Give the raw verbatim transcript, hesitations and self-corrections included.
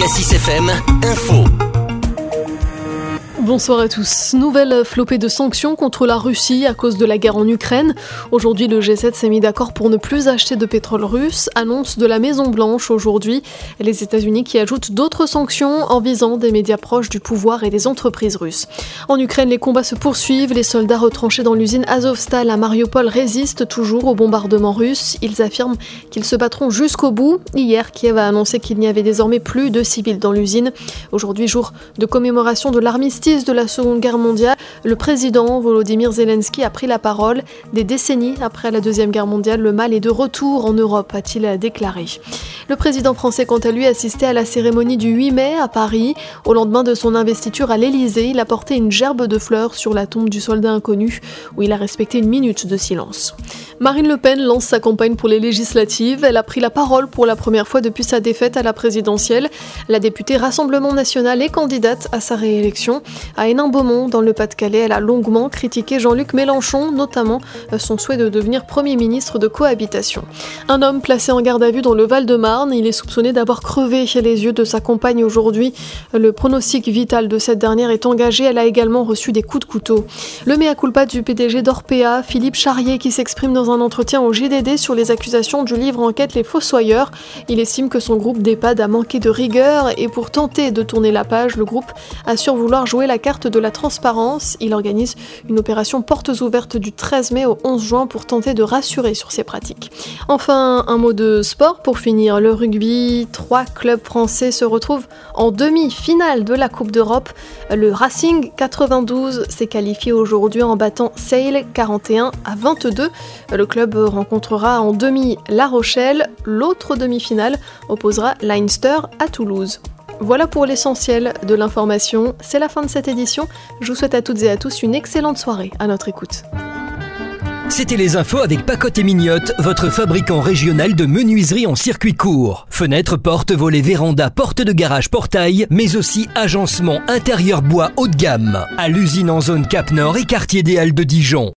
Cassis F M, info. Bonsoir à tous. Nouvelle flopée de sanctions contre la Russie à cause de la guerre en Ukraine. Aujourd'hui, le G sept s'est mis d'accord pour ne plus acheter de pétrole russe. Annonce de la Maison-Blanche aujourd'hui. Les États-Unis qui ajoutent d'autres sanctions en visant des médias proches du pouvoir et des entreprises russes. En Ukraine, les combats se poursuivent. Les soldats retranchés dans l'usine Azovstal à Mariupol résistent toujours au bombardement russe. Ils affirment qu'ils se battront jusqu'au bout. Hier, Kiev a annoncé qu'il n'y avait désormais plus de civils dans l'usine. Aujourd'hui, jour de commémoration de l'armistice de la Seconde Guerre mondiale, le président Volodymyr Zelensky a pris la parole. Des décennies après la Deuxième Guerre mondiale, le mal est de retour en Europe, a-t-il déclaré. Le président français, quant à lui, assistait à la cérémonie du huit mai à Paris. Au lendemain de son investiture à l'Élysée, il a porté une gerbe de fleurs sur la tombe du soldat inconnu, où il a respecté une minute de silence. Marine Le Pen lance sa campagne pour les législatives. Elle a pris la parole pour la première fois depuis sa défaite à la présidentielle. La députée Rassemblement National est candidate à sa réélection. À Hénin-Beaumont, dans le Pas-de-Calais, elle a longuement critiqué Jean-Luc Mélenchon, notamment son souhait de devenir Premier ministre de cohabitation. Un homme placé en garde à vue dans le Val-de-Marne, il est soupçonné d'avoir crevé les yeux de sa compagne aujourd'hui. Le pronostic vital de cette dernière est engagé, elle a également reçu des coups de couteau. Le mea culpa du P D G d'Orpea, Philippe Charrier, qui s'exprime dans un entretien au J D D sur les accusations du livre enquête Les Fossoyeurs. Il estime que son groupe d'EHPAD a manqué de rigueur et pour tenter de tourner la page, le groupe assure vouloir jouer la carte de la transparence. Il organise une opération portes ouvertes du treize mai au onze juin pour tenter de rassurer sur ces pratiques. Enfin, un mot de sport pour finir. Le rugby, trois clubs français se retrouvent en demi-finale de la Coupe d'Europe. Le Racing quatre-vingt-douze s'est qualifié aujourd'hui en battant Sale quarante et un à vingt-deux. Le club rencontrera en demi La Rochelle. L'autre demi-finale opposera Leinster à Toulouse. Voilà pour l'essentiel de l'information. C'est la fin de cette édition. Je vous souhaite à toutes et à tous une excellente soirée à notre écoute. C'était les infos avec Pacotte et Mignotte, votre fabricant régional de menuiserie en circuit court. Fenêtres, portes, volets, vérandas, portes de garage, portail, mais aussi agencement intérieur bois haut de gamme. À l'usine en zone Cap Nord et quartier des Halles de Dijon.